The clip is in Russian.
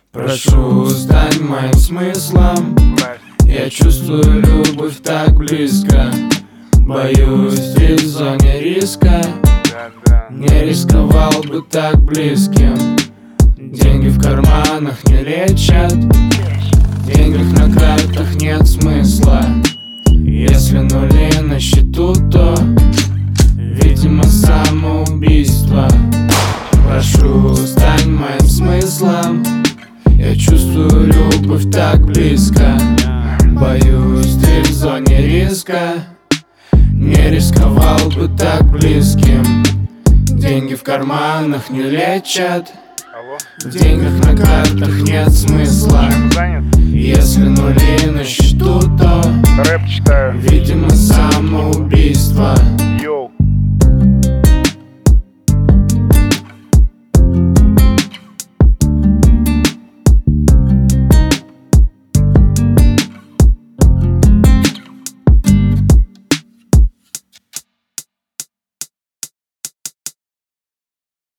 Прошу, стань моим смыслом. Я чувствую любовь так близко. Боюсь, ты в зоне риска. Не рисковал бы так близким. Деньги в карманах не лечат. В деньгах на картах нет смысла. Если нули на счету, то, видимо, самоубийство. Прошу, стань моим смыслом. Я чувствую любовь так близко. Боюсь, ты в зоне риска. Не рисковал бы так близким. Деньги в карманах не лечат. В деньгах на картах нет смысла. Если нули на счету, то, рэп читаю. видимо, самоубийство. Йоу.